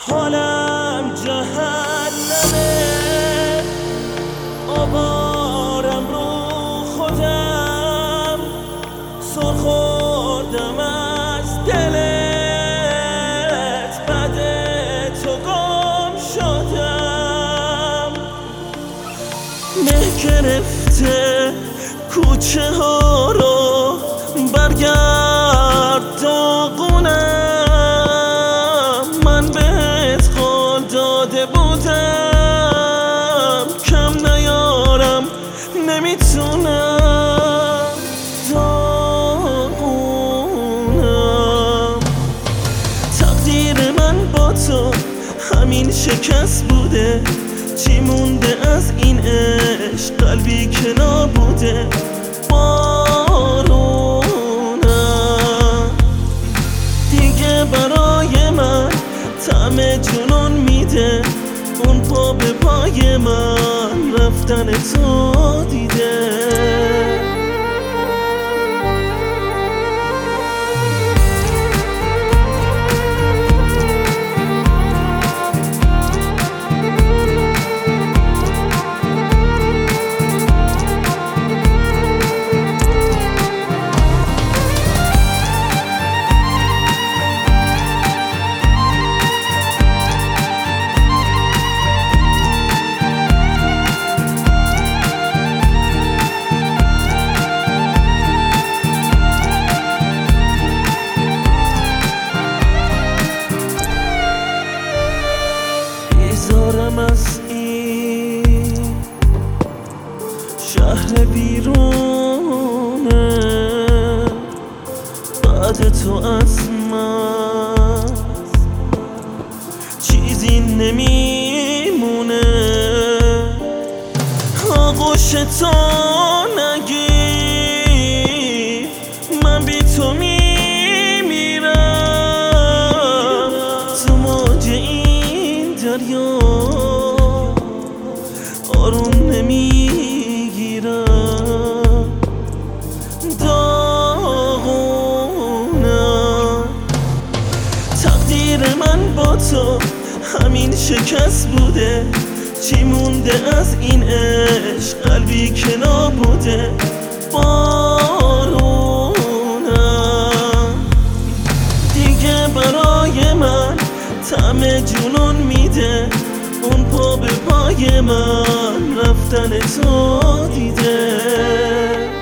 حالم جهنمه، آوارم رو خودم، سر خوردم از دلت، بعد تو گم شدم. مه گرفته کوچه ها رو، برگرد داغونم. من بهت قول داده بودم، کم نیارم نمیتونم. داغونم. تقدیر من با تو همین شکست بوده، چی مونده از این عشق قلبی که نابوده. بارونم دیگه برای من طعم جنون میده، اون پا به پای من رفتن تو دیده. بیزارم از این شهر بیرونه، بعد تو از من چیزی نمیمونه. آغوش تو نگیر، من بی تو میمیرم تو موج این دریا، آروم نمیگیرم. داغونم. تقدیر من با تو همین شکست بوده، چی مونده از این عشق قلبی که نابوده. بارونم دیگه برای من طعم جنون میده، اون پا به پای من رفتن تو دیده.